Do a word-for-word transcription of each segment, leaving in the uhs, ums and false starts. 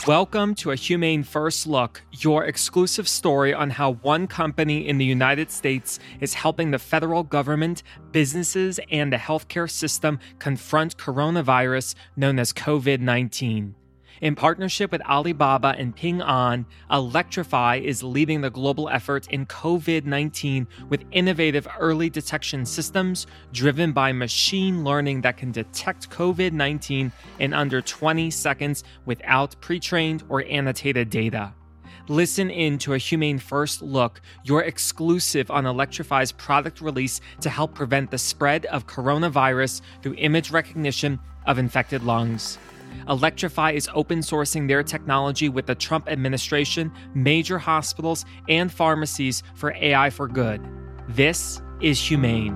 Welcome to A Humane First Look, your exclusive story on how one company in the United States is helping the federal government, businesses, and the healthcare system confront coronavirus known as COVID nineteen. In partnership with Alibaba and Ping An, Electrify is leading the global effort in COVID nineteen with innovative early detection systems driven by machine learning that can detect COVID nineteen in under twenty seconds without pre-trained or annotated data. Listen in to A Humane First Look, your exclusive on Electrify's product release to help prevent the spread of coronavirus through image recognition of infected lungs. Electrify is open sourcing their technology with the Trump administration, major hospitals, and pharmacies for A I for good. This is Humane.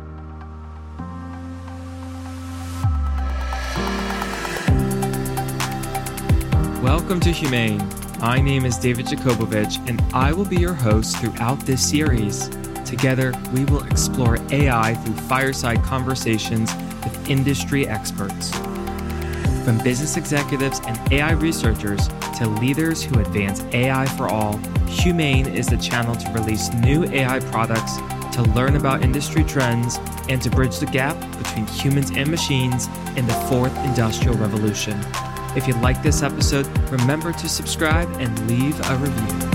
Welcome to Humane. My name is David Jakobovich, and I will be your host throughout this series. Together, we will explore A I through fireside conversations with industry experts. From business executives and A I researchers to leaders who advance A I for all, Humane is the channel to release new A I products, to learn about industry trends, and to bridge the gap between humans and machines in the fourth industrial revolution. If you like this episode, remember to subscribe and leave a review.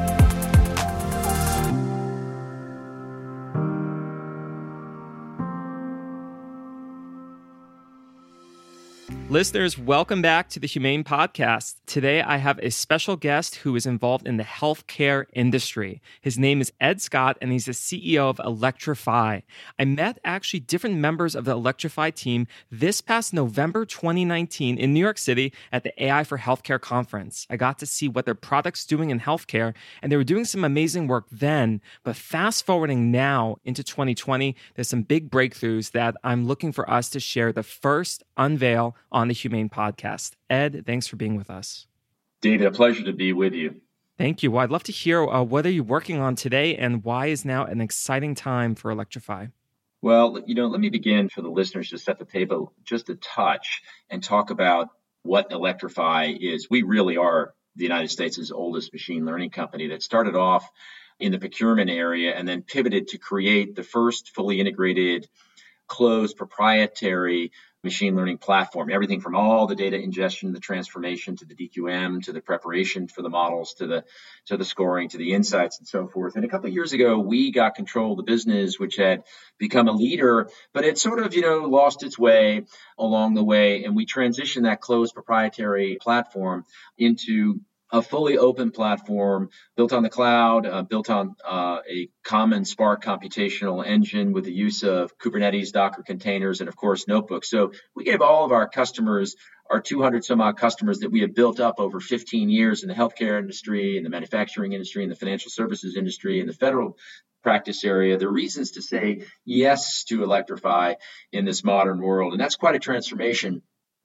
Listeners, welcome back to the Humane Podcast. Today, I have a special guest who is involved in the healthcare industry. His name is Ed Scott, and he's the C E O of Electrify. I met actually different members of the Electrify team this past November twenty nineteen in New York City at the A I for Healthcare conference. I got to see what their product's doing in healthcare, and they were doing some amazing work then. But fast forwarding now into twenty twenty, there's some big breakthroughs that I'm looking for us to share the first unveil on the Humane Podcast. Ed, thanks for being with us. David, a pleasure to be with you. Thank you. Well, I'd love to hear uh, what are you working on today and why is now an exciting time for Electrify? Well, you know, let me begin for the listeners to set the table just a touch and talk about what Electrify is. We really are the United States' oldest machine learning company that started off in the procurement area and then pivoted to create the first fully integrated, closed, proprietary machine learning platform, everything from all the data ingestion, the transformation, to the D Q M, to the preparation for the models, to the to the scoring, to the insights, and so forth. And a couple of years ago, we got control of the business, which had become a leader, but it sort of, you know, lost its way along the way. And we transitioned that closed proprietary platform into a fully open platform built on the cloud, uh, built on uh, a common Spark computational engine with the use of Kubernetes, Docker containers, and of course, notebooks. So we gave all of our customers, our two hundred some odd customers that we have built up over fifteen years in the healthcare industry, in the manufacturing industry, in the financial services industry, in the federal practice area, the reasons to say yes to Electrify in this modern world. And that's quite a transformation.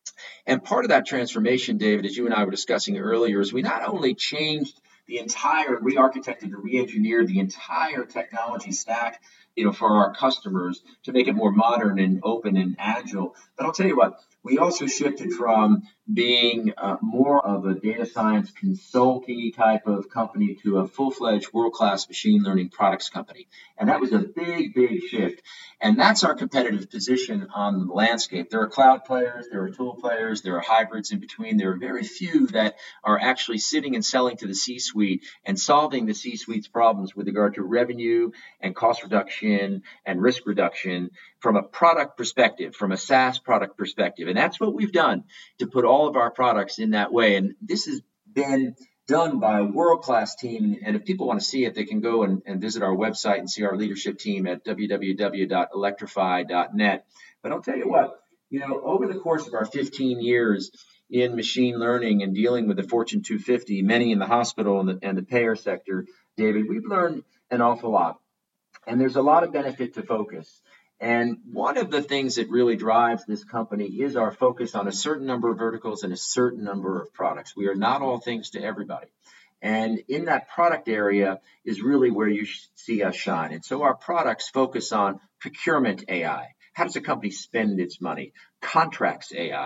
And part of that transformation, David, as you and I were discussing earlier, is we not only changed the entire, re-architected and re-engineered the entire technology stack, you know, for our customers to make it more modern and open and agile. But I'll tell you what, we also shifted from being uh, more of a data science consulting type of company to a full-fledged world-class machine learning products company. And that was a big, big shift. And that's our competitive position on the landscape. There are cloud players, there are tool players, there are hybrids in between. There are very few that are actually sitting and selling to the C-suite and solving the C-suite's problems with regard to revenue and cost reduction and risk reduction from a product perspective, from a SaaS product perspective. And that's what we've done to put all of our products in that way. And this has been done by a world-class team. And if people want to see it, they can go and, and visit our website and see our leadership team at w w w dot electrify dot net. But I'll tell you what, you know, over the course of our fifteen years in machine learning and dealing with the Fortune two fifty, many in the hospital and the, and the payer sector, David, we've learned an awful lot. And there's a lot of benefit to focus. And one of the things that really drives this company is our focus on a certain number of verticals and a certain number of products. We are not all things to everybody. And in that product area is really where you see us shine. And so our products focus on procurement A I. How does a company spend its money? Contracts A I.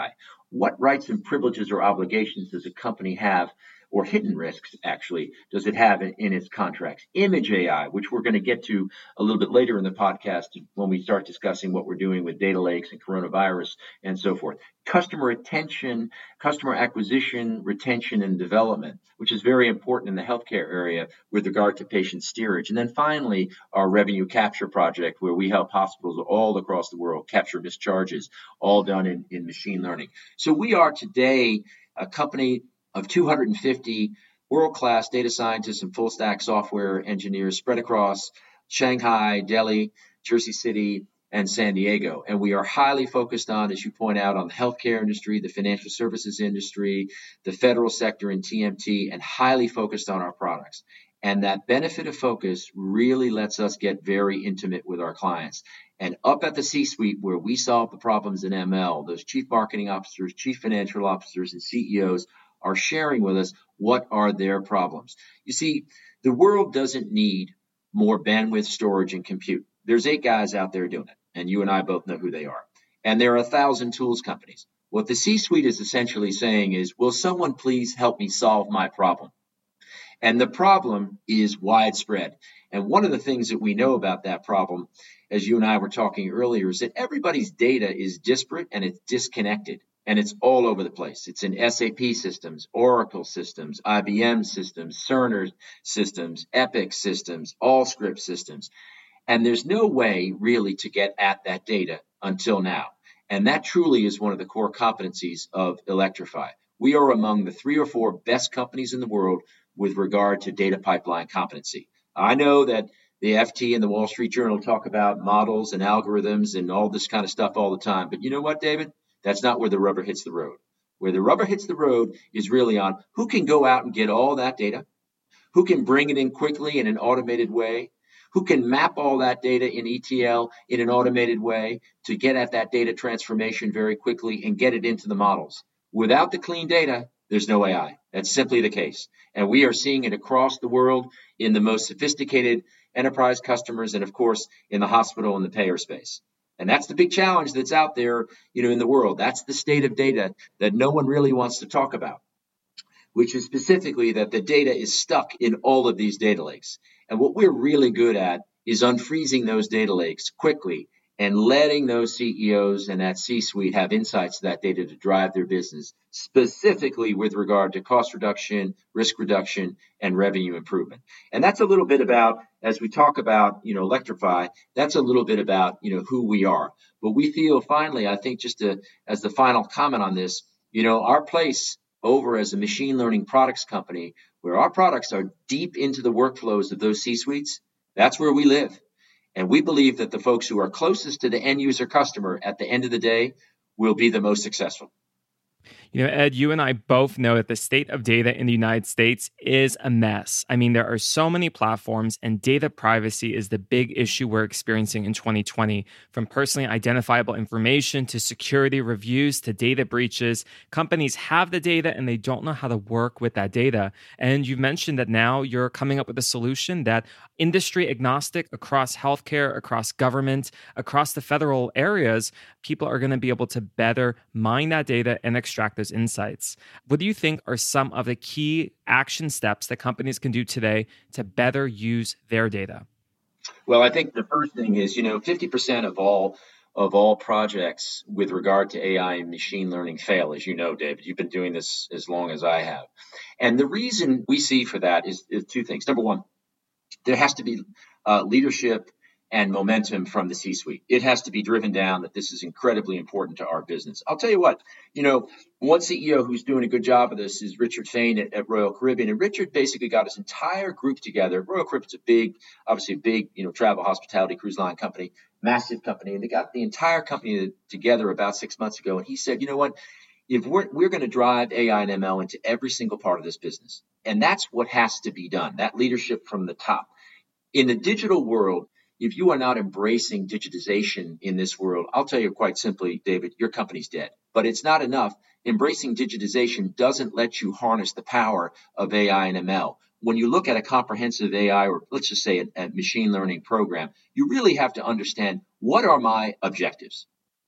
what rights and privileges or obligations does a company have, or hidden risks, actually, does it have in, in its contracts? Image A I, which we're going to get to a little bit later in the podcast when we start discussing what we're doing with data lakes and coronavirus and so forth. Customer retention, customer acquisition, retention, and development, which is very important in the healthcare area with regard to patient steerage. And then finally, our revenue capture project, where we help hospitals all across the world capture discharges, all done in, in machine learning. So we are today a company of two hundred fifty world-class data scientists and full-stack software engineers spread across Shanghai, Delhi, Jersey City, and San Diego. And we are highly focused on, as you point out, on the healthcare industry, the financial services industry, the federal sector, and T M T, and highly focused on our products. And that benefit of focus really lets us get very intimate with our clients. And up at the C-suite, where we solve the problems in M L, those chief marketing officers, chief financial officers, and C E Os are sharing with us what are their problems. You see, the world doesn't need more bandwidth, storage, and compute. There's eight guys out there doing it, and you and I both know who they are. And there are a thousand tools companies. What the C-suite is essentially saying is, will someone please help me solve my problem? And the problem is widespread. And one of the things that we know about that problem, as you and I were talking earlier, is that everybody's data is disparate and it's disconnected. And it's all over the place. It's in S A P systems, Oracle systems, I B M systems, Cerner systems, Epic systems, Allscripts systems. And there's no way really to get at that data until now. And that truly is one of the core competencies of Electrify. We are among the three or four best companies in the world with regard to data pipeline competency. I know that the F T and the Wall Street Journal talk about models and algorithms and all this kind of stuff all the time. But you know what, David? That's not where the rubber hits the road. Where the rubber hits the road is really on who can go out and get all that data, who can bring it in quickly in an automated way, who can map all that data in E T L in an automated way to get at that data transformation very quickly and get it into the models. Without the clean data, there's no A I. That's simply the case. And we are seeing it across the world in the most sophisticated enterprise customers and, of course, in the hospital and the payer space. And that's the big challenge that's out there, you know, in the world. That's the state of data that no one really wants to talk about, which is specifically that the data is stuck in all of these data lakes. And what we're really good at is unfreezing those data lakes quickly and letting those C E Os and that C-suite have insights to that data to drive their business, specifically with regard to cost reduction, risk reduction, and revenue improvement. And that's a little bit about, as we talk about, you know, Electrify, that's a little bit about, you know, who we are. But we feel finally, I think just to, as the final comment on this, you know, our place over as a machine learning products company, where our products are deep into the workflows of those C-suites, that's where we live. And we believe that the folks who are closest to the end user customer at the end of the day will be the most successful. You know, Ed, you and I both know that the state of data in the United States is a mess. I mean, there are so many platforms, and data privacy is the big issue we're experiencing in twenty twenty. From personally identifiable information to security reviews to data breaches, companies have the data and they don't know how to work with that data. And you've mentioned that now you're coming up with a solution that industry agnostic across healthcare, across government, across the federal areas, people are going to be able to better mine that data and extract those insights. What do you think are some of the key action steps that companies can do today to better use their data? Well, I think the first thing is, you know, fifty percent of all of all projects with regard to A I and machine learning fail, as you know, David. You've been doing this as long as I have. And the reason we see for that is, is two things. Number one, there has to be uh, leadership and momentum from the C-suite. It has to be driven down that this is incredibly important to our business. I'll tell you what, you know, one C E O who's doing a good job of this is Richard Fain at, at Royal Caribbean. And Richard basically got his entire group together. Royal Caribbean's a big, obviously a big, you know, travel, hospitality, cruise line company, massive company. And they got the entire company together about six months ago. And he said, you know what, if we're, we're going to drive A I and M L into every single part of this business. And that's what has to be done, that leadership from the top. In the digital world, if you are not embracing digitization in this world, I'll tell you quite simply, David, your company's dead. But it's not enough. Embracing digitization doesn't let you harness the power of A I and M L. When you look at a comprehensive A I, or let's just say a, a machine learning program, you really have to understand, what are my objectives?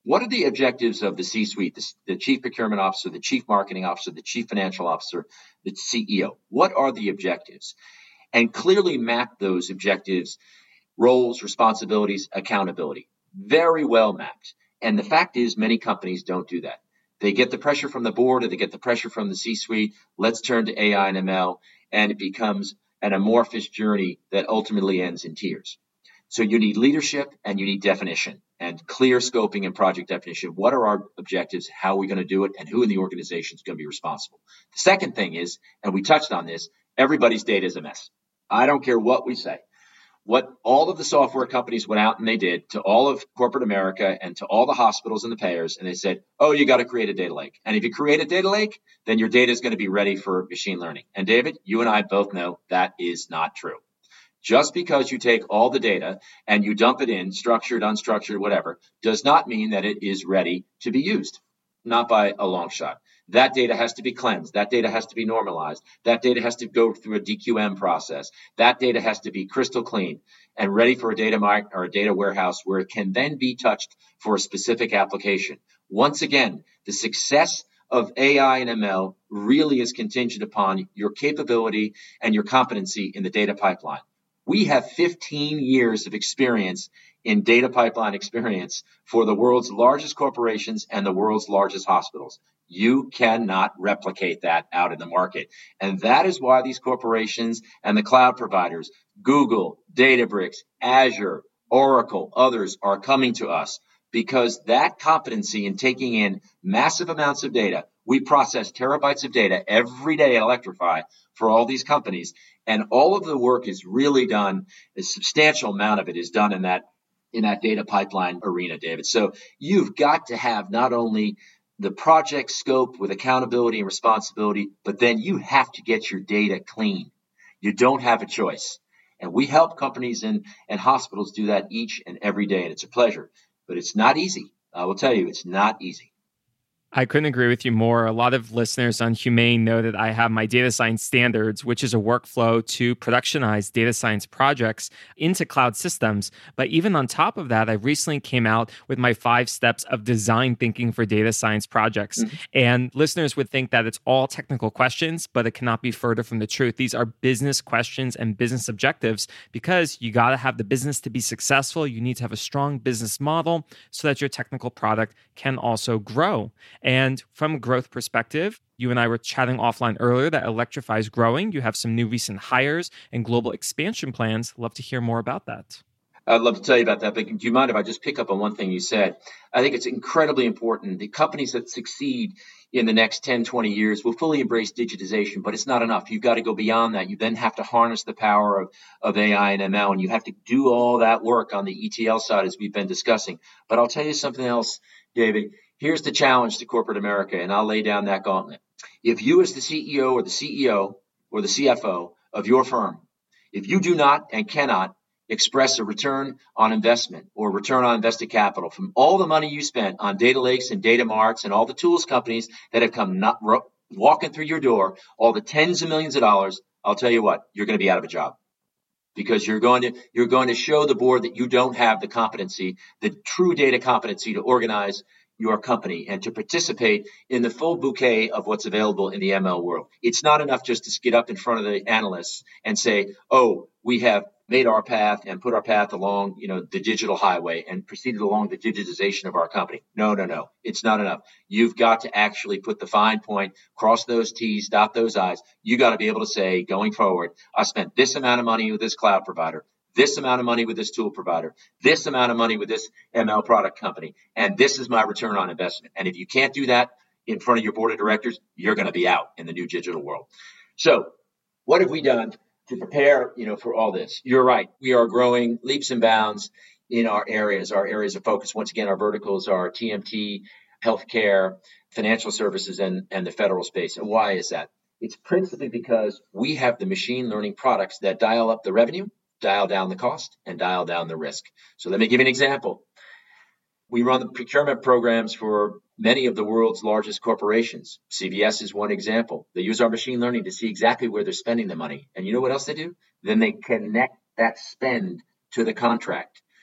What are the objectives of the C-suite, the, the chief procurement officer, the chief marketing officer, the chief financial officer, the C E O? What are the objectives? And clearly map those objectives, roles, responsibilities, accountability. Very well mapped. And the fact is, many companies don't do that. They get the pressure from the board or they get the pressure from the C-suite. Let's turn to A I and M L, and it becomes an amorphous journey that ultimately ends in tears. So you need leadership and you need definition and clear scoping and project definition. What are our objectives? How are we going to do it? And who in the organization is going to be responsible? The second thing is, and we touched on this, everybody's data is a mess. I don't care what we say. What all of the software companies went out and they did to all of corporate America and to all the hospitals and the payers, and they said, oh, you got to create a data lake. And if you create a data lake, then your data is going to be ready for machine learning. And David, you and I both know that is not true. Just because you take all the data and you dump it in, structured, unstructured, whatever, does not mean that it is ready to be used. Not by a long shot. That data has to be cleansed. That data has to be normalized. That data has to go through a D Q M process. That data has to be crystal clean and ready for a data mart or a data warehouse where it can then be touched for a specific application. Once again, the success of A I and M L really is contingent upon your capability and your competency in the data pipeline. We have fifteen years of experience in data pipeline experience for the world's largest corporations and the world's largest hospitals. You cannot replicate that out in the market. And that is why these corporations and the cloud providers, Google, Databricks, Azure, Oracle, others are coming to us because that competency in taking in massive amounts of data, we process terabytes of data every day at Electrify for all these companies. And all of the work is really done, a substantial amount of it is done in that in that data pipeline arena, David. So you've got to have not only the project scope with accountability and responsibility, but then you have to get your data clean. You don't have a choice. And we help companies and, and hospitals do that each and every day, and it's a pleasure. But it's not easy. I will tell you, it's not easy. I couldn't agree with you more. A lot of listeners on Humane know that I have my data science standards, which is a workflow to productionize data science projects into cloud systems. But even on top of that, I recently came out with my five steps of design thinking for data science projects. Mm-hmm. And listeners would think that it's all technical questions, but it cannot be further from the truth. These are business questions and business objectives because you got to have the business to be successful. You need to have a strong business model so that your technical product can also grow. And from a growth perspective, you and I were chatting offline earlier that Electrify is growing. You have some new recent hires and global expansion plans. Love to hear more about that. I'd love to tell you about that, but do you mind if I just pick up on one thing you said? I think it's incredibly important. The companies that succeed in the next ten, twenty years will fully embrace digitization, but it's not enough. You've got to go beyond that. You then have to harness the power of, of A I and M L, and you have to do all that work on the E T L side as we've been discussing. But I'll tell you something else, David. Here's the challenge to corporate America, and I'll lay down that gauntlet. If you as the C E O or the C E O or the C F O of your firm, if you do not and cannot express a return on investment or return on invested capital from all the money you spent on data lakes and data marts and all the tools companies that have come not ro- walking through your door, all the tens of millions of dollars, I'll tell you what, you're going to be out of a job. Because you're going to you're going to show the board that you don't have the competency, the true data competency to organize your company and to participate in the full bouquet of what's available in the M L world. It's not enough just to get up in front of the analysts and say, oh, we have made our path and put our path along, you know, the digital highway and proceeded along the digitization of our company. No, no, no. It's not enough. You've got to actually put the fine point, cross those T's, dot those I's. You got to be able to say going forward, I spent this amount of money with this cloud provider, this amount of money with this tool provider, this amount of money with this M L product company, and this is my return on investment. And if you can't do that in front of your board of directors, you're going to be out in the new digital world. So what have we done to prepare, you know, for all this? You're right. We are growing leaps and bounds in our areas. Our areas of focus, once again, our verticals are T M T, healthcare, financial services, and, and the federal space. And why is that? It's principally because we have the machine learning products that dial up the revenue, dial down the cost, and dial down the risk. So let me give you an example. We run the procurement programs for many of the world's largest corporations. C V S is one example. They use our machine learning to see exactly where they're spending the money. And you know what else they do? Then they connect that spend to the contract.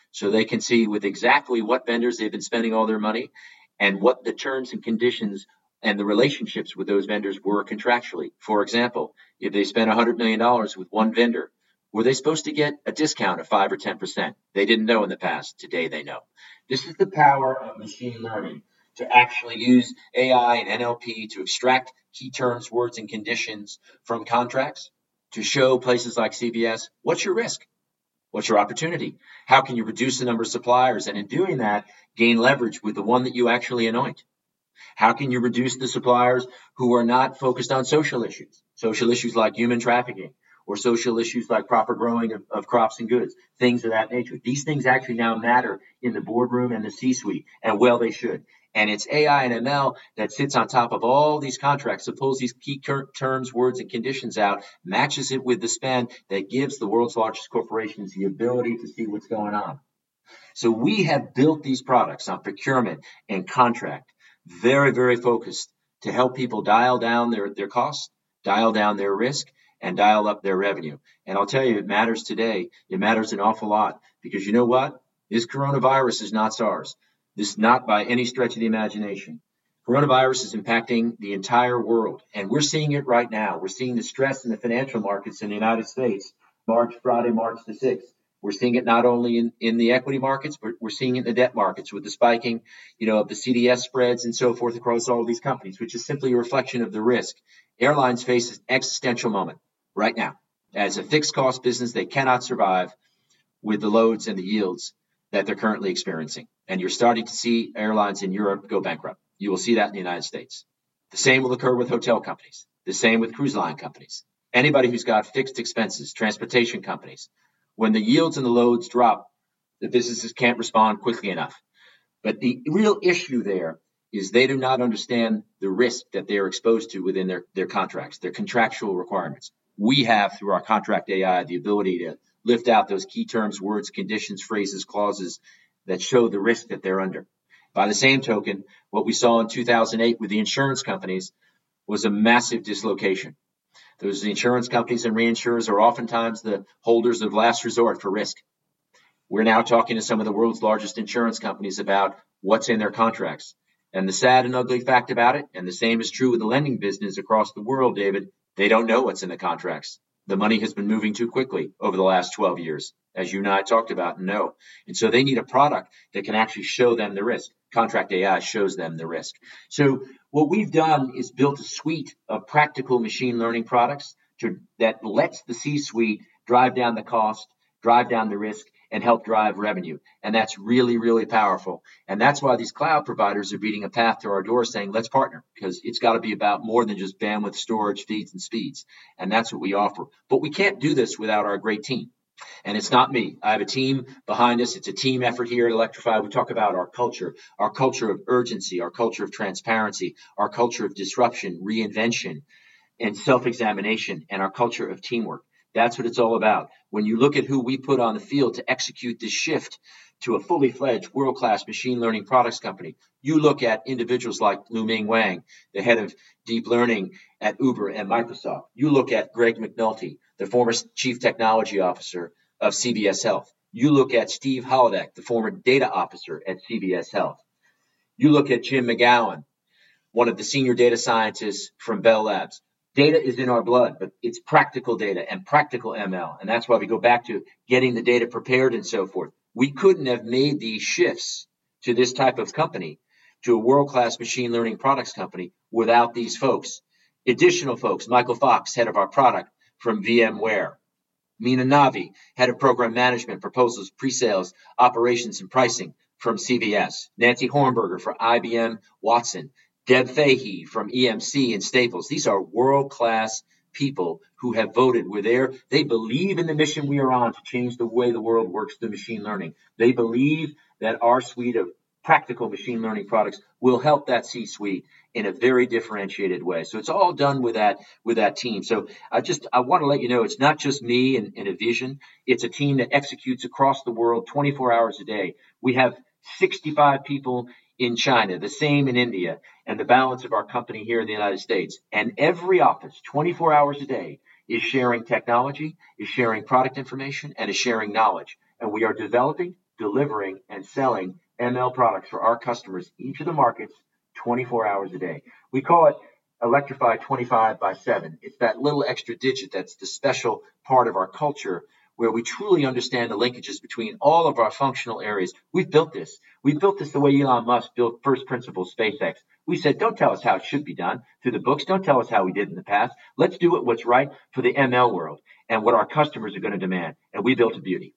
so they can see with exactly what vendors they've been spending all their money and what the terms and conditions and the relationships with those vendors were contractually. For example, if they spent one hundred million dollars with one vendor, were they supposed to get a discount of five or ten percent? They didn't know in the past. Today they know. This is the power of machine learning, to actually use A I and N L P to extract key terms, words, and conditions from contracts to show places like C V S, what's your risk? What's your opportunity? How can you reduce the number of suppliers? And in doing that, gain leverage with the one that you actually anoint. How can you reduce the suppliers who are not focused on social issues, social issues like human trafficking, or social issues like proper growing of, of crops and goods, things of that nature? These things actually now matter in the boardroom and the C-suite, and well, they should. And it's A I and M L that sits on top of all these contracts, that pulls these key terms, words, and conditions out, matches it with the spend that gives the world's largest corporations the ability to see what's going on. So we have built these products on procurement and contract, very, very focused to help people dial down their, their costs, dial down their risk, and dial up their revenue. And I'll tell you, it matters today. It matters an awful lot, because you know what? This coronavirus is not SARS. This is not by any stretch of the imagination. Coronavirus is impacting the entire world, and we're seeing it right now. We're seeing the stress in the financial markets in the United States, March, Friday, March the sixth. We're seeing it not only in, in the equity markets, but we're seeing it in the debt markets with the spiking, you know, of the C D S spreads and so forth across all of these companies, which is simply a reflection of the risk. Airlines face an existential moment right now. As a fixed cost business, they cannot survive with the loads and the yields that they're currently experiencing. And you're starting to see airlines in Europe go bankrupt. You will see that in the United States. The same will occur with hotel companies. The same with cruise line companies. Anybody who's got fixed expenses, transportation companies. When the yields and the loads drop, the businesses can't respond quickly enough. But the real issue there is they do not understand the risk that they are exposed to within their, their contracts, their contractual requirements. We have, through our contract A I, the ability to lift out those key terms, words, conditions, phrases, clauses that show the risk that they're under. By the same token, what we saw in two thousand eight with the insurance companies was a massive dislocation. Those insurance companies and reinsurers are oftentimes the holders of last resort for risk. We're now talking to some of the world's largest insurance companies about what's in their contracts. And the sad and ugly fact about it, and the same is true with the lending business across the world, David, they don't know what's in the contracts. The money has been moving too quickly over the last twelve years, as you and I talked about and know. And so they need a product that can actually show them the risk. Contract A I shows them the risk. So what we've done is built a suite of practical machine learning products to, that lets the C-suite drive down the cost, drive down the risk, and help drive revenue. And that's really, really powerful. And that's why these cloud providers are beating a path to our door saying, let's partner, because it's got to be about more than just bandwidth, storage, feeds, and speeds. And that's what we offer. But we can't do this without our great team. And it's not me. I have a team behind us. It's a team effort here at Electrify. We talk about our culture, our culture of urgency, our culture of transparency, our culture of disruption, reinvention, and self-examination, and our culture of teamwork. That's what it's all about. When you look at who we put on the field to execute this shift to a fully fledged world-class machine learning products company, you look at individuals like Luming Wang, the head of deep learning at Uber and Microsoft. You look at Greg McNulty, the former chief technology officer of C V S Health. You look at Steve Holodeck, the former data officer at C V S Health. You look at Jim McGowan, one of the senior data scientists from Bell Labs. Data is in our blood, but it's practical data and practical M L. And that's why we go back to getting the data prepared and so forth. We couldn't have made these shifts to this type of company, to a world-class machine learning products company, without these folks. Additional folks, Michael Fox, head of our product from VMware. Mina Navi, head of program management, proposals, pre-sales, operations, and pricing from C V S. Nancy Hornberger for I B M Watson. Deb Fahey from E M C and Staples. These are world-class people who have voted. We're there. They believe in the mission we are on to change the way the world works through machine learning. They believe that our suite of practical machine learning products will help that C-suite in a very differentiated way. So it's all done with that with that team. So I just I want to let you know it's not just me and, and a vision. It's a team that executes across the world twenty-four hours a day. We have sixty-five people in China, the same in India, and the balance of our company here in the United States. And every office, twenty-four hours a day, is sharing technology, is sharing product information, and is sharing knowledge. And we are developing, delivering and selling M L products for our customers, each of the markets, twenty-four hours a day. We call it Electrify twenty-five by seven. It's that little extra digit that's the special part of our culture where we truly understand the linkages between all of our functional areas. We've built this. We built this the way Elon Musk built first principles SpaceX. We said, don't tell us how it should be done through the books. Don't tell us how we did in the past. Let's do it what's right for the M L world and what our customers are going to demand. And we built a beauty.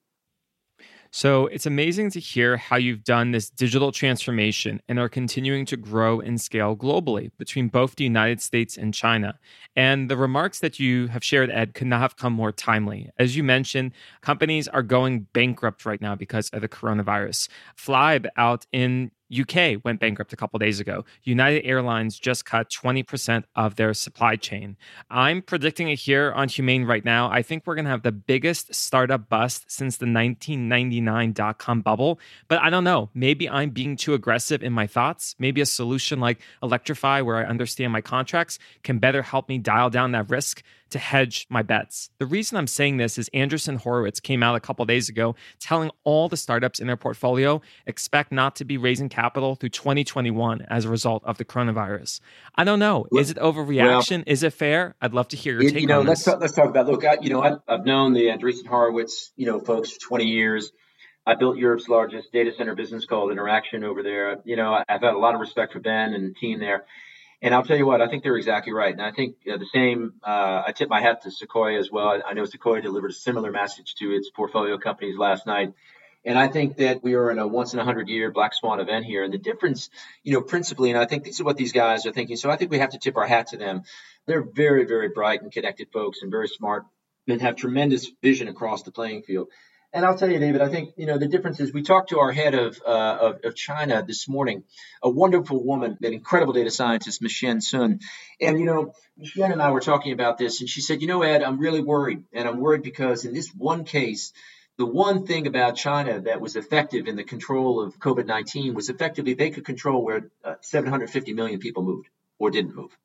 So it's amazing to hear how you've done this digital transformation and are continuing to grow and scale globally between both the United States and China. And the remarks that you have shared, Ed, could not have come more timely. As you mentioned, companies are going bankrupt right now because of the coronavirus. Flybe out in U K went bankrupt a couple days ago. United Airlines just cut twenty percent of their supply chain. I'm predicting it here on Humane right now. I think we're going to have the biggest startup bust since the nineteen ninety-nine dot-com bubble. But I don't know. Maybe I'm being too aggressive in my thoughts. Maybe a solution like Electrify, where I understand my contracts, can better help me dial down that risk to hedge my bets. The reason I'm saying this is Andreessen Horowitz came out a couple days ago telling all the startups in their portfolio expect not to be raising capital through twenty twenty-one as a result of the coronavirus. I don't know. Is it overreaction? Well, is it fair? I'd love to hear your it, take you know, on let's this. Talk, let's talk about, look, I, you know, I, I've known the Andreessen Horowitz, you know, folks for twenty years. I built Europe's largest data center business called Interaction over there. You know, I've had a lot of respect for Ben and the team there. And I'll tell you what, I think they're exactly right. And I think uh, the same, uh, I tip my hat to Sequoia as well. I, I know Sequoia delivered a similar message to its portfolio companies last night. And I think that we are in a once in a hundred year black swan event here. And the difference, you know, principally, and I think this is what these guys are thinking. So I think we have to tip our hat to them. They're very, very bright and connected folks and very smart and have tremendous vision across the playing field. And I'll tell you, David, I think, you know, the difference is we talked to our head of, uh, of, of China this morning, a wonderful woman, an incredible data scientist, Michelle Sun. And, you know, Michelle and I were talking about this, and she said, you know, Ed, I'm really worried. And I'm worried because in this one case, the one thing about China that was effective in the control of COVID nineteen was effectively they could control where uh, seven hundred fifty million people moved or didn't move.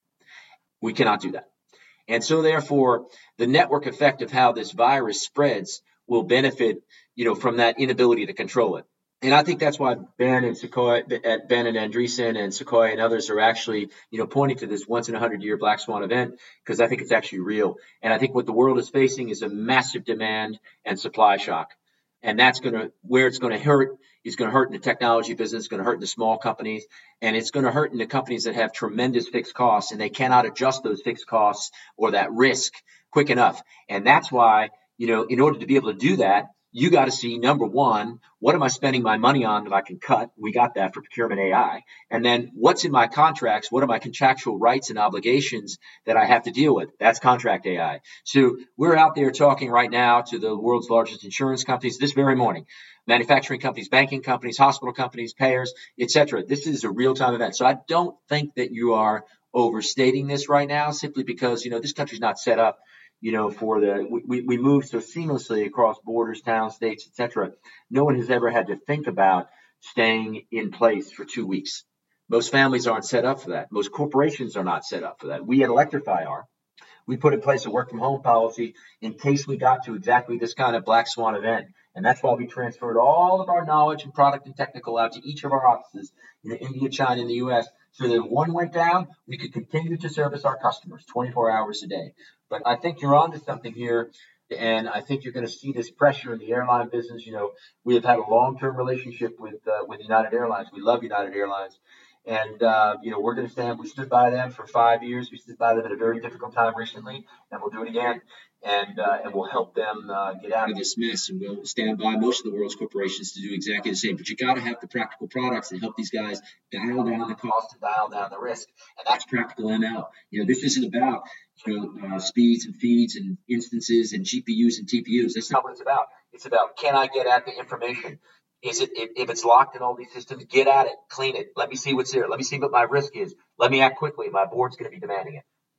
We cannot do that. And so, therefore, the network effect of how this virus spreads will benefit, you know, from that inability to control it. And I think that's why Ben and Sequoia, Ben and Andreessen and Sequoia and others are actually, you know, pointing to this once in a hundred year black swan event, because I think it's actually real. And I think what the world is facing is a massive demand and supply shock. And that's going to, where it's going to hurt is going to hurt in the technology business, it's going to hurt in the small companies, and it's going to hurt in the companies that have tremendous fixed costs and they cannot adjust those fixed costs or that risk quick enough. And that's why, you know, in order to be able to do that, you got to see, number one, what am I spending my money on that I can cut? We got that for Procurement A I. And then what's in my contracts? What are my contractual rights and obligations that I have to deal with? That's Contract A I. So we're out there talking right now to the world's largest insurance companies this very morning, manufacturing companies, banking companies, hospital companies, payers, et cetera. This is a real-time event. So I don't think that you are overstating this right now simply because, you know, this country's not set up, you know, for the, we, we move so seamlessly across borders, towns, states, et cetera. No one has ever had to think about staying in place for two weeks. Most families aren't set up for that. Most corporations are not set up for that. We at Electrify are. We put in place a work from home policy in case we got to exactly this kind of black swan event. And that's why we transferred all of our knowledge and product and technical out to each of our offices in India, China, and the U S, so that if one went down, we could continue to service our customers twenty-four hours a day. But I think you're onto something here, and I think you're going to see this pressure in the airline business. You know, we have had a long-term relationship with uh, with United Airlines. We love United Airlines, and uh, you know, we're going to stand. We stood by them for five years. We stood by them at a very difficult time recently, and we'll do it again. And uh, and we'll help them uh, get out of this mess, and we'll stand by most of the world's corporations to do exactly the same. But you got to have the practical products that help these guys dial down the cost and dial down the risk, and that's practical M L. You know, this isn't about, you know, uh, speeds and feeds and instances and G P Us and T P Us. That's not what it's about. It's about, can I get at the information? Is it, if it's locked in all these systems, get at it, clean it. Let me see what's there. Let me see what my risk is. Let me act quickly. My board's going to be demanding it.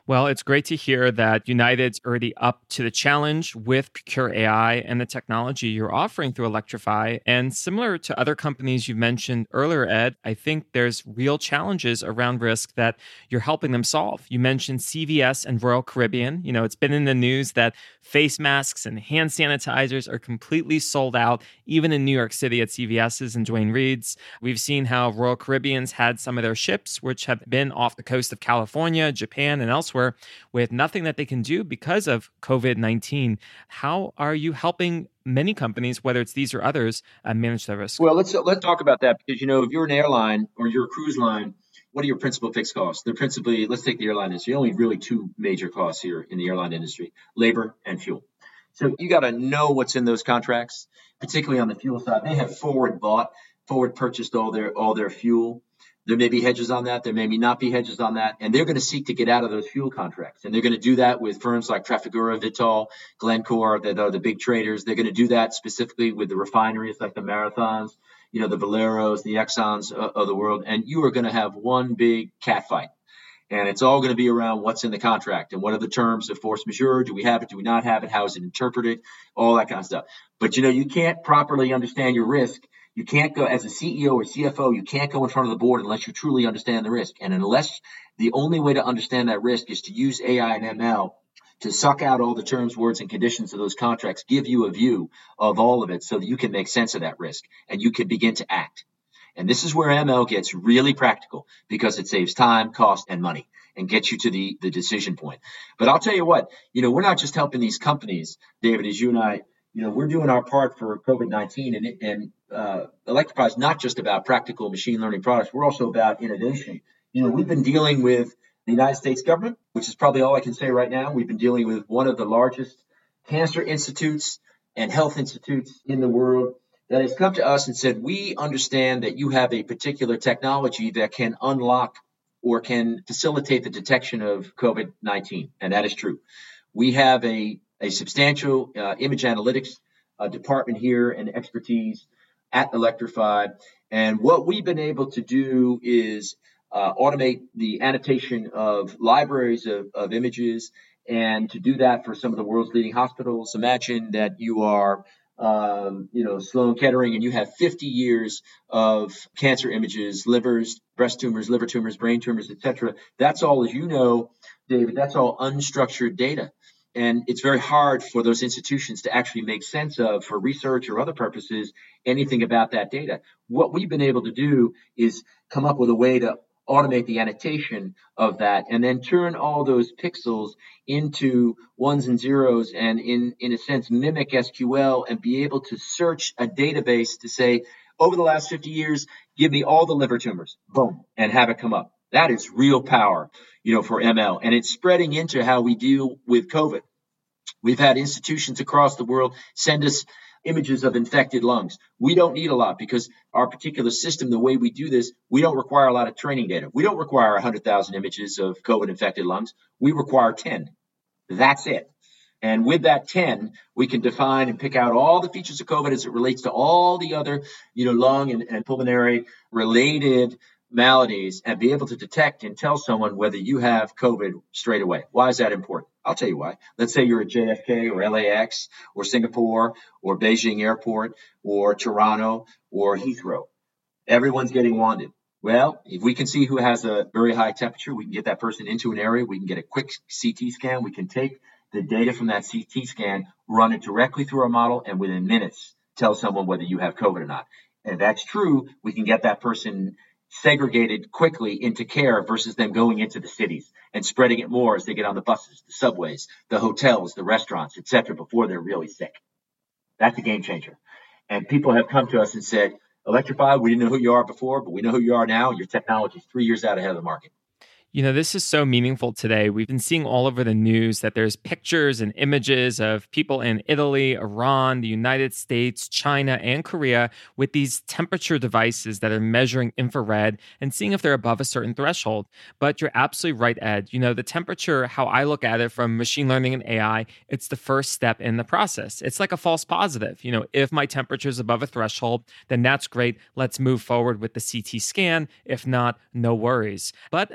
Well, it's great to hear that United's already up to the challenge with Procure A I and the technology you're offering through Electrify. And similar to other companies you mentioned earlier, Ed, I think there's real challenges around risk that you're helping them solve. You mentioned C V S and Royal Caribbean. You know, it's been in the news that face masks and hand sanitizers are completely sold out, even in New York City at C V S's and Duane Reade's. We've seen how Royal Caribbean's had some of their ships, which have been off the coast of California, Japan, and elsewhere, with nothing that they can do because of COVID nineteen. How are you helping many companies, whether it's these or others, uh, manage their risk? Well, let's let's talk about that because, you know, if you're an airline or you're a cruise line, what are your principal fixed costs? They're principally, let's take the airline industry, only really two major costs here in the airline industry, labor and fuel. So you got to know what's in those contracts, particularly on the fuel side. They have forward bought, forward purchased all their all their fuel. There may be hedges on that. There may not be hedges on that. And they're going to seek to get out of those fuel contracts. And they're going to do that with firms like Trafigura, Vitol, Glencore, that are the big traders. They're going to do that specifically with the refineries like the Marathons, you know, the Valeros, the Exxons of, of the world. And you are going to have one big cat fight. And it's all going to be around what's in the contract and what are the terms of force majeure. Do we have it? Do we not have it? How is it interpreted? All that kind of stuff. But, you know, you can't properly understand your risk. You can't go as a C E O or C F O, you can't go in front of the board unless you truly understand the risk. And unless the only way to understand that risk is to use A I and M L to suck out all the terms, words, and conditions of those contracts, give you a view of all of it so that you can make sense of that risk and you can begin to act. And this is where M L gets really practical because it saves time, cost, and money and gets you to the, the decision point. But I'll tell you what, you know, we're not just helping these companies, David, as you and I, you know, we're doing our part for COVID nineteen, and, and uh, Electrify is not just about practical machine learning products. We're also about innovation. You know, we've been dealing with the United States government, which is probably all I can say right now. We've been dealing with one of the largest cancer institutes and health institutes in the world that has come to us and said, we understand that you have a particular technology that can unlock or can facilitate the detection of COVID nineteen. And that is true. We have a a substantial uh, image analytics uh, department here and expertise at Electrify. And what we've been able to do is uh, automate the annotation of libraries of, of images, and to do that for some of the world's leading hospitals. Imagine that you are, um, you know, Sloan Kettering, and you have fifty years of cancer images, livers, breast tumors, liver tumors, brain tumors, et cetera. That's all, as you know, David, that's all unstructured data. And it's very hard for those institutions to actually make sense of, for research or other purposes, anything about that data. What we've been able to do is come up with a way to automate the annotation of that and then turn all those pixels into ones and zeros and, in, in a sense, mimic S Q L and be able to search a database to say, over the last fifty years, give me all the liver tumors, boom, and have it come up. That is real power, you know, for M L. And it's spreading into how we deal with COVID. We've had institutions across the world send us images of infected lungs. We don't need a lot because our particular system, the way we do this, we don't require a lot of training data. We don't require one hundred thousand images of COVID-infected lungs. We require ten. That's it. And with that ten, we can define and pick out all the features of COVID as it relates to all the other, you know, lung and, and pulmonary related maladies and be able to detect and tell someone whether you have COVID straight away. Why is that important? I'll tell you why. Let's say you're at J F K or L A X or Singapore or Beijing Airport or Toronto or Heathrow. Everyone's getting wanded. Well, if we can see who has a very high temperature, we can get that person into an area. We can get a quick C T scan. We can take the data from that C T scan, run it directly through our model, and within minutes tell someone whether you have COVID or not. And if that's true, we can get that person segregated quickly into care versus them going into the cities and spreading it more as they get on the buses, the subways, the hotels, the restaurants, et cetera, before they're really sick. That's a game changer. And people have come to us and said, Electrify, we didn't know who you are before, but we know who you are now. Your technology is three years out ahead of the market. You know, this is so meaningful today. We've been seeing all over the news that there's pictures and images of people in Italy, Iran, the United States, China, and Korea with these temperature devices that are measuring infrared and seeing if they're above a certain threshold. But you're absolutely right, Ed. You know, the temperature, how I look at it from machine learning and A I, it's the first step in the process. It's like a false positive. You know, if my temperature is above a threshold, then that's great. Let's move forward with the C T scan. If not, no worries. But temperature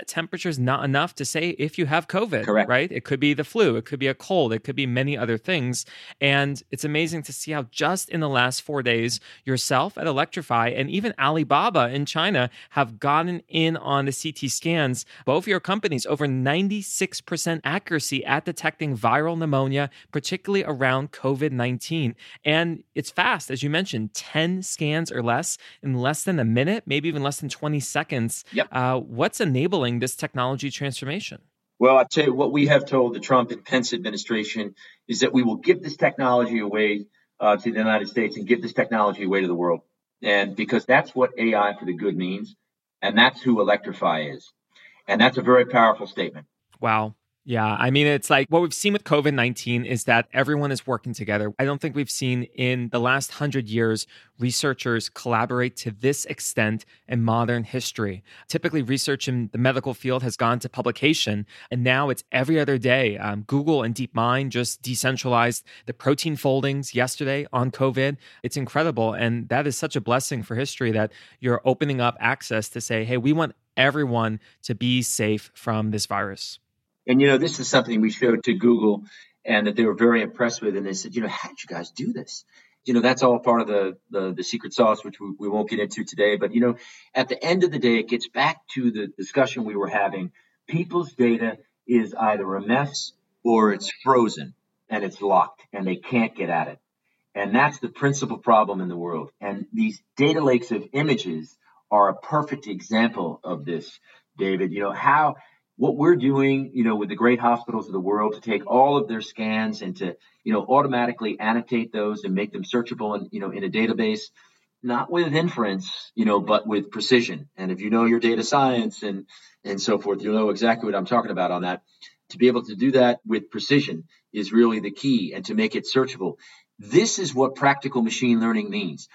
temperature is not enough to say if you have COVID, Correct. right? It could be the flu, it could be a cold, it could be many other things. And it's amazing to see how just in the last four days, yourself at Electrify and even Alibaba in China have gotten in on the C T scans. Both of your companies, over ninety-six percent accuracy at detecting viral pneumonia, particularly around COVID nineteen. And it's fast, as you mentioned, ten scans or less in less than a minute, maybe even less than twenty seconds. Yep. Uh, what's enabling this technology transformation? Well, I tell you what we have told the Trump and Pence administration is that we will give this technology away uh, to the United States and give this technology away to the world. And because that's what A I for the good means. And that's who Electrify is. And that's a very powerful statement. Wow. Yeah, I mean, it's like what we've seen with COVID nineteen is that everyone is working together. I don't think we've seen in the last hundred years researchers collaborate to this extent in modern history. Typically, research in the medical field has gone to publication, and now it's every other day. Um, Google and DeepMind just decentralized the protein foldings yesterday on COVID. It's incredible, and that is such a blessing for history that you're opening up access to say, hey, we want everyone to be safe from this virus. And, you know, this is something we showed to Google and that they were very impressed with. And they said, you know, how did you guys do this? You know, that's all part of the the, the secret sauce, which we, we won't get into today. But, you know, at the end of the day, it gets back to the discussion we were having. People's data is either a mess or it's frozen and it's locked and they can't get at it. And that's the principal problem in the world. And these data lakes of images are a perfect example of this, David. You know, how what we're doing, you know, with the great hospitals of the world to take all of their scans and to, you know, automatically annotate those and make them searchable in, you know, in a database, not with inference, you know, but with precision. And if you know your data science and, and so forth, you'll know exactly what I'm talking about on that. To be able to do that with precision is really the key, and to make it searchable. This is what practical machine learning means.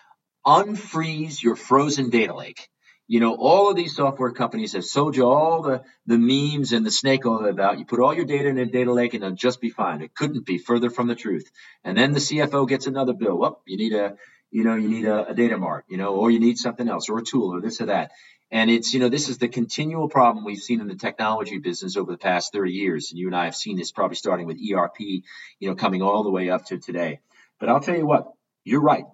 Unfreeze your frozen data lake. You know, all of these software companies have sold you all the, the memes and the snake oil about. You put all your data in a data lake and it'll just be fine. It couldn't be further from the truth. And then the C F O gets another bill. Well, you need a, you know, you need a, a data mart, you know, or you need something else or a tool or this or that. And it's, you know, this is the continual problem we've seen in the technology business over the past thirty years. And you and I have seen this probably starting with E R P, you know, coming all the way up to today. But I'll tell you what, you're right.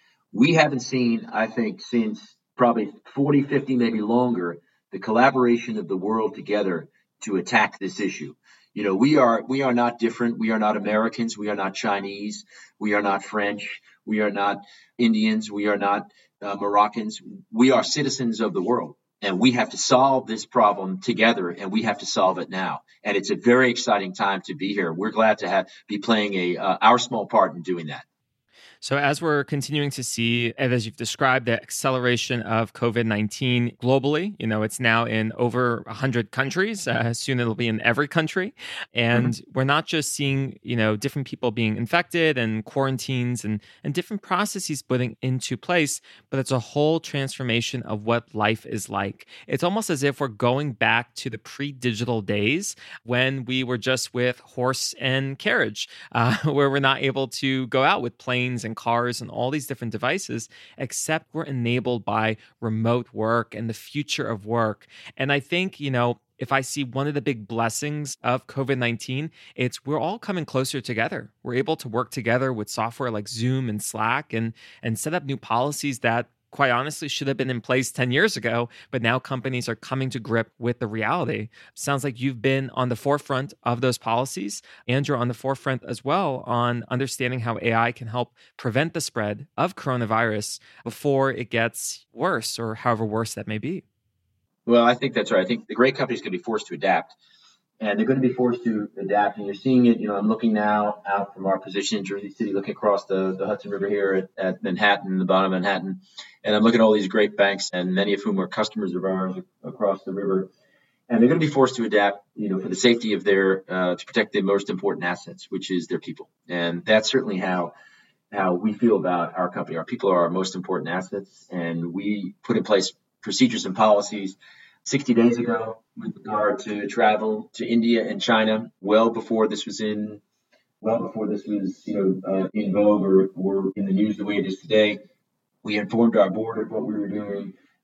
We haven't seen, I think, since probably forty, fifty, maybe longer, the collaboration of the world together to attack this issue. You know, we are we are not different. We are not Americans. We are not Chinese. We are not French. We are not Indians. We are not uh, Moroccans. We are citizens of the world. And we have to solve this problem together, and we have to solve it now. And it's a very exciting time to be here. We're glad to have be playing a uh, our small part in doing that. So as we're continuing to see, and as you've described, the acceleration of COVID nineteen globally, you know, it's now in over one hundred countries. Uh, soon it'll be in every country. And mm-hmm. we're not just seeing, you know, different people being infected and quarantines and, and different processes putting into place, but it's a whole transformation of what life is like. It's almost as if we're going back to the pre-digital days when we were just with horse and carriage, uh, where we're not able to go out with planes and cars and all these different devices, except we're enabled by remote work and the future of work. And I think, you know, if I see one of the big blessings of COVID nineteen, it's we're all coming closer together. We're able to work together with software like Zoom and Slack and, and set up new policies that quite honestly should have been in place ten years ago, but now companies are coming to grip with the reality. Sounds like you've been on the forefront of those policies, and you're on the forefront as well on understanding how A I can help prevent the spread of coronavirus before it gets worse, or however worse that may be. Well, I think that's right. I think the great companies can be forced to adapt. And they're going to be forced to adapt. And you're seeing it, you know, I'm looking now out from our position in Jersey City, looking across the, the Hudson River here at, at Manhattan, the bottom of Manhattan. And I'm looking at all these great banks, and many of whom are customers of ours across the river. And they're going to be forced to adapt, you know, for the safety of their, uh, to protect their most important assets, which is their people. And that's certainly how, how we feel about our company. Our people are our most important assets. And we put in place procedures and policies sixty days ago with regard to travel to India and China, well before this was in, well before this was, you know, uh, in vogue or, or in the news the way it is today. We informed our board of what we were doing.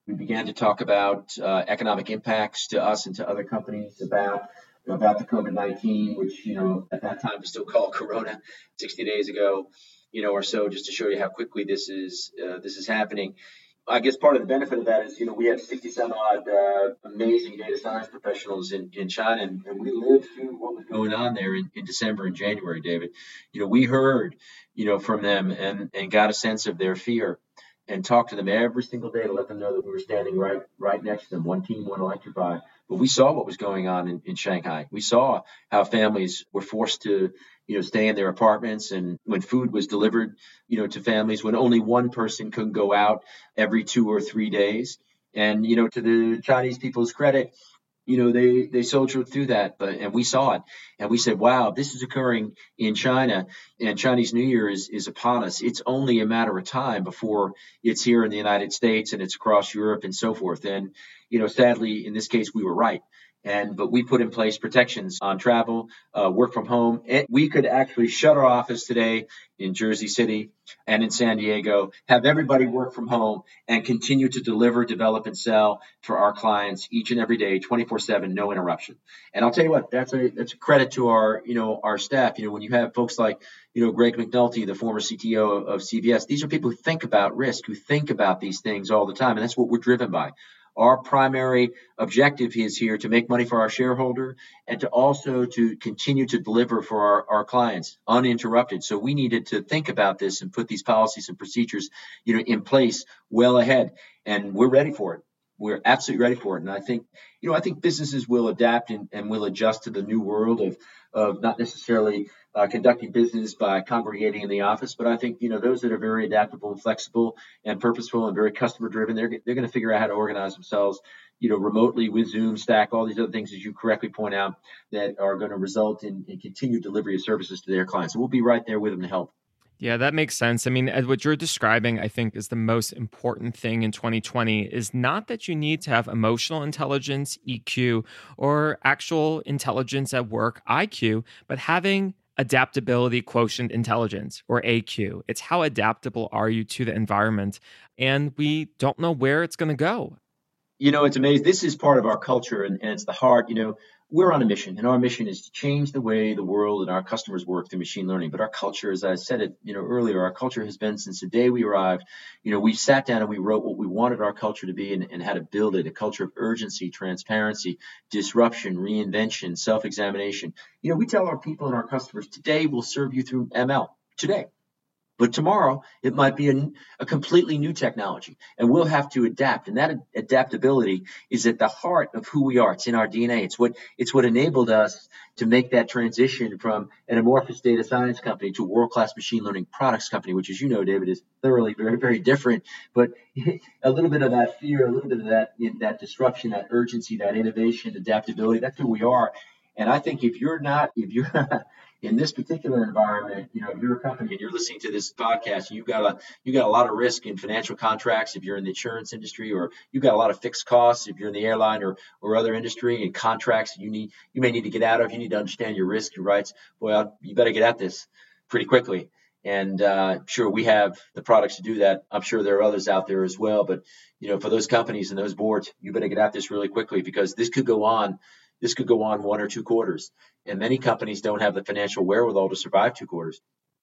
We began to talk about uh, economic impacts to us and to other companies about about the COVID nineteen, which, you know, at that time was still called Corona, sixty days ago, you know, or so, just to show you how quickly this is uh, this is happening. I guess part of the benefit of that is, you know, we have sixty some odd uh, amazing data science professionals in, in China, and, and we lived through what was going on there in, in December and January, David. You know, we heard, you know, from them and, and got a sense of their fear and talked to them every single day to let them know that we were standing right right next to them, one team, one Electrify. But we saw what was going on in, in Shanghai. We saw how families were forced to, you know, stay in their apartments, and when food was delivered, you know, to families, when only one person could go out every two or three days. And, you know, to the Chinese people's credit, you know, they, they soldiered through that, but, and we saw it, and we said, wow, this is occurring in China, and Chinese New Year is, is upon us. It's only a matter of time before it's here in the United States and it's across Europe and so forth. And, you know, sadly, in this case, we were right. And, but we put in place protections on travel, uh, work from home. And we could actually shut our office today in Jersey City and in San Diego, have everybody work from home and continue to deliver, develop, and sell for our clients each and every day, twenty-four seven, no interruption. And I'll tell you what, that's a, that's a credit to our, you know, our staff. You know, when you have folks like, you know, Greg McNulty, the former C T O of, of C V S, these are people who think about risk, who think about these things all the time. And that's what we're driven by. Our primary objective is here to make money for our shareholder and to also to continue to deliver for our, our clients uninterrupted. So we needed to think about this and put these policies and procedures, you know, in place well ahead. And we're ready for it. We're absolutely ready for it. And I think, you know, I think businesses will adapt and, and will adjust to the new world of, of not necessarily uh, conducting business by congregating in the office, but I think, you know, those that are very adaptable and flexible and purposeful and very customer driven, they're, they're going to figure out how to organize themselves, you know, remotely with Zoom, Stack, all these other things, as you correctly point out, that are going to result in, in continued delivery of services to their clients. So we'll be right there with them to help. Yeah, that makes sense. I mean, Ed, what you're describing, I think, is the most important thing in twenty twenty is not that you need to have emotional intelligence, E Q, or actual intelligence at work, I Q, but having adaptability quotient intelligence, or A Q. It's how adaptable are you to the environment? And we don't know where it's going to go. You know, it's amazing. This is part of our culture, and, and it's the heart. You know, we're on a mission, and our mission is to change the way the world and our customers work through machine learning. But our culture, as I said it, you know, earlier, our culture has been since the day we arrived. You know, we sat down and we wrote what we wanted our culture to be and, and how to build it: a culture of urgency, transparency, disruption, reinvention, self-examination. You know, we tell our people and our customers, today we'll serve you through M L. Today. But tomorrow, it might be a, a completely new technology, and we'll have to adapt. And that ad- adaptability is at the heart of who we are. It's in our D N A. It's what it's what enabled us to make that transition from an amorphous data science company to a world-class machine learning products company, which, as you know, David, is thoroughly very, very different. But a little bit of that fear, a little bit of that that disruption, that urgency, that innovation, adaptability, that's who we are. And I think if you're not, if you're in this particular environment, you know, if you're a company and you're listening to this podcast, and you've got a you got a lot of risk in financial contracts, if you're in the insurance industry, or you've got a lot of fixed costs, if you're in the airline or or other industry and contracts you need you may need to get out of, you need to understand your risk, your rights. Well, you better get at this pretty quickly. And uh, sure, we have the products to do that. I'm sure there are others out there as well. But you know, for those companies and those boards, you better get at this really quickly, because this could go on. This could go on one or two quarters, and many companies don't have the financial wherewithal to survive two quarters.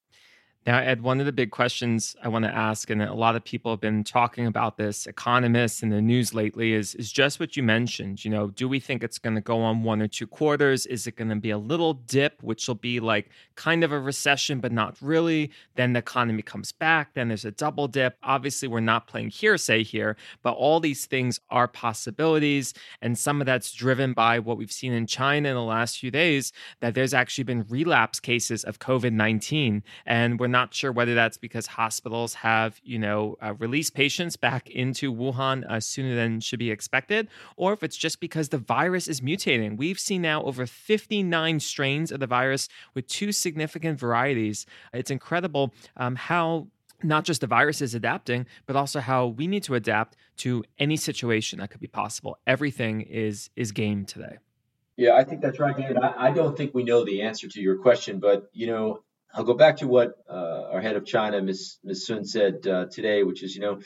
Now, Ed, one of the big questions I want to ask, and a lot of people have been talking about this, economists in the news lately, is, is just what you mentioned. You know, do we think it's going to go on one or two quarters? Is it going to be a little dip, which will be like kind of a recession, but not really? Then the economy comes back. Then there's a double dip. Obviously, we're not playing hearsay here, but all these things are possibilities. And some of that's driven by what we've seen in China in the last few days, that there's actually been relapse cases of COVID nineteen. And we're not sure whether that's because hospitals have, you know, uh, released patients back into Wuhan uh, sooner than should be expected, or if it's just because the virus is mutating. We've seen now over fifty-nine strains of the virus with two significant varieties. It's incredible um, how not just the virus is adapting, but also how we need to adapt to any situation that could be possible. Everything is is game today. Yeah, I think that's right, David. I, I don't think we know the answer to your question, but, you know, I'll go back to what uh, our head of China, Miz Miz Sun, said uh, today, which is, you know,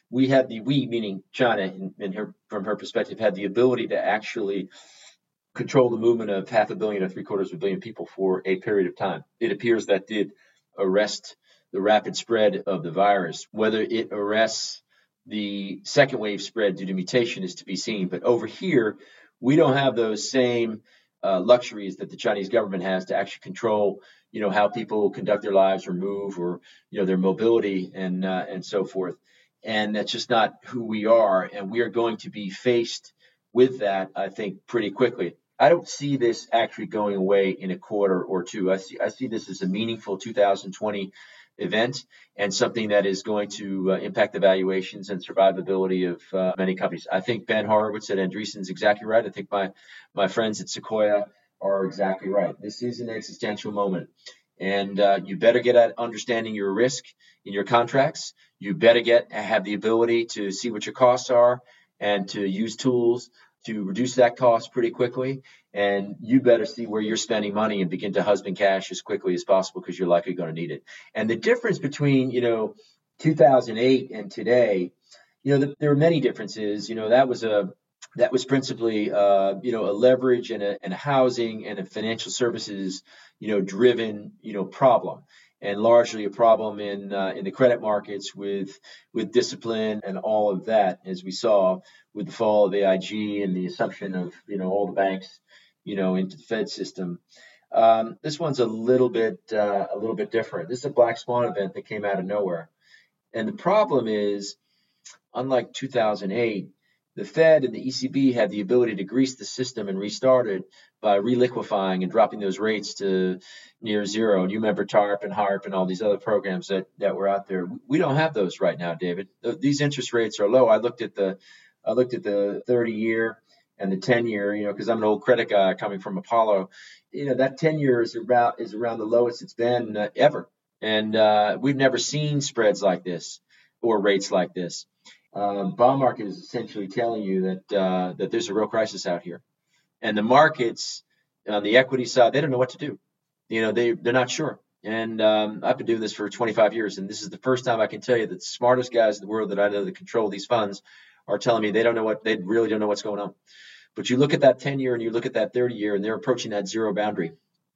we had the, we meaning China, in, in her, from her perspective, had the ability to actually control the movement of half a billion or three quarters of a billion people for a period of time. It appears that did arrest the rapid spread of the virus. Whether it arrests the second wave spread due to mutation is to be seen. But over here, we don't have those same uh, luxuries that the Chinese government has to actually control, you know, how people conduct their lives or move, or, you know, their mobility and uh, and so forth. And that's just not who we are. And we are going to be faced with that, I think, pretty quickly. I don't see this actually going away in a quarter or two. I see I see this as a meaningful two thousand twenty event and something that is going to uh, impact the valuations and survivability of uh, many companies. I think Ben Horowitz at Andreessen is exactly right. I think my my friends at Sequoia are exactly right. This is an existential moment, and uh, you better get at understanding your risk in your contracts. You better get have the ability to see what your costs are and to use tools to reduce that cost pretty quickly. And you better see where you're spending money and begin to husband cash as quickly as possible, because you're likely going to need it. And the difference between, you know, two thousand eight and today, you know, the, there are many differences. You know, that was a that was principally, uh, you know, a leverage and a, and a housing and a financial services, you know, driven, you know, problem. And largely a problem in uh, in the credit markets with with discipline and all of that, as we saw with the fall of A I G and the assumption of, you know, all the banks, you know, into the Fed system. Um, this one's a little bit uh, a little bit different. This is a black swan event that came out of nowhere. And the problem is, unlike two thousand eight, the Fed and the E C B had the ability to grease the system and restart it by reliquefying and dropping those rates to near zero. And you remember TARP and HARP and all these other programs that, that were out there. We don't have those right now, David. These interest rates are low. I looked at the I looked at the thirty year and the ten year, you know, because I'm an old credit guy coming from Apollo. You know, that ten year is about is around the lowest it's been uh, ever. And uh, we've never seen spreads like this or rates like this. Um, bond market is essentially telling you that uh, that there's a real crisis out here, and the markets on the equity side, they don't know what to do. You know, they they're not sure. And um, I've been doing this for twenty-five years, and this is the first time I can tell you that the smartest guys in the world that I know that control these funds are telling me they don't know what they really don't know what's going on. But you look at that ten year and you look at that thirty year, and they're approaching that zero boundary.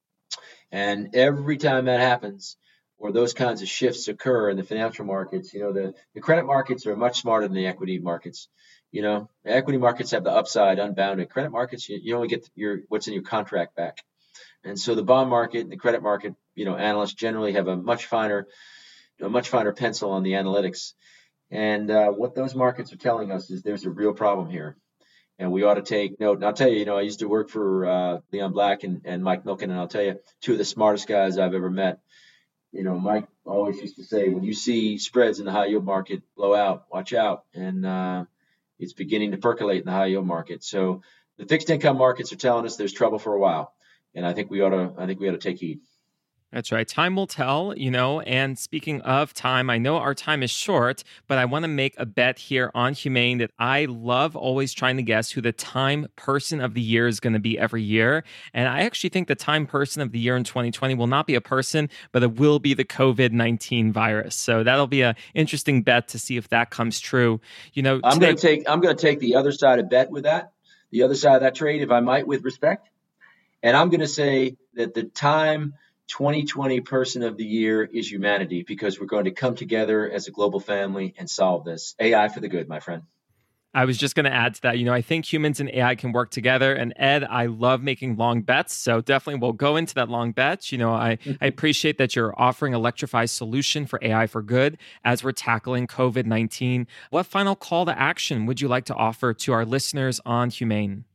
And every time that happens, or those kinds of shifts occur in the financial markets, you know, the, the credit markets are much smarter than the equity markets. You know, the equity markets have the upside unbounded. Credit markets, you, you only get your what's in your contract back. And so the bond market and the credit market, you know, analysts generally have a much finer, a much finer pencil on the analytics. And uh, what those markets are telling us is there's a real problem here. And we ought to take note. And I'll tell you, you know, I used to work for uh, Leon Black and, and Mike Milken, and I'll tell you, two of the smartest guys I've ever met. You know, Mike always used to say, when you see spreads in the high yield market blow out, watch out. And uh, it's beginning to percolate in the high yield market. So the fixed income markets are telling us there's trouble for a while. And I think we ought to, I think we ought to take heed. That's right. Time will tell, you know, and speaking of time, I know our time is short, but I want to make a bet here on Humane that I love always trying to guess who the Time Person of the Year is going to be every year. And I actually think the Time Person of the Year in twenty twenty will not be a person, but it will be the covid nineteen virus. So that'll be an interesting bet to see if that comes true. You know, I'm today- going to take, I'm going to take the other side of bet with that, the other side of that trade, if I might, with respect. And I'm going to say that the Time twenty twenty Person of the Year is humanity, because we're going to come together as a global family and solve this. A I for the good, my friend. I was just going to add to that. You know, I think humans and A I can work together. And Ed, I love making long bets. So definitely we'll go into that long bet. You know, I, I appreciate that you're offering Electrify's solution for A I for good as we're tackling covid nineteen. What final call to action would you like to offer to our listeners on Humane?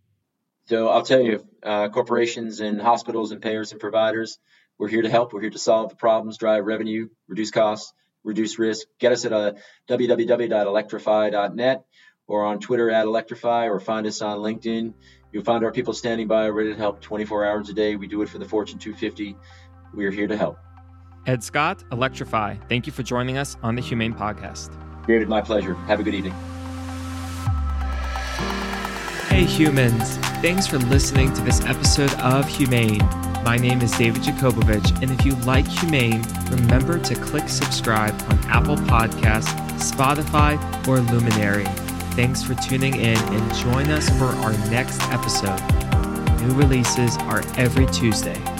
So I'll tell you, uh, corporations and hospitals and payers and providers, we're here to help. We're here to solve the problems, drive revenue, reduce costs, reduce risk. Get us at uh, w w w dot electrify dot net or on Twitter at Electrify, or find us on LinkedIn. You'll find our people standing by, ready to help twenty-four hours a day. We do it for the Fortune two fifty. We're here to help. Ed Scott, Electrify. Thank you for joining us on the Humane Podcast. David, my pleasure. Have a good evening. Hey, humans. Thanks for listening to this episode of Humane. My name is David Jacobovich, and if you like Humane, remember to click subscribe on Apple Podcasts, Spotify, or Luminary. Thanks for tuning in and join us for our next episode. New releases are every Tuesday.